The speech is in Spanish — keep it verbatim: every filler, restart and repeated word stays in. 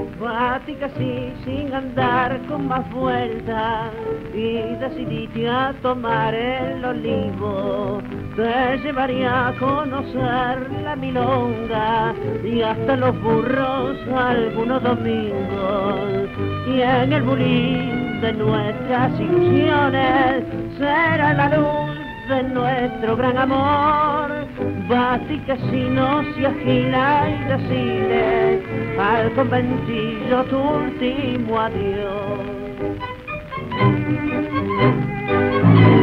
Bati casi sin andar con más vueltas y decidiste a tomar el olivo. Te llevaría a conocer la milonga y hasta los burros algunos domingos. Y en el bulín de nuestras ilusiones será la luz de nuestro gran amor. Bati que si no se agila y decide al conventillo tu último adiós.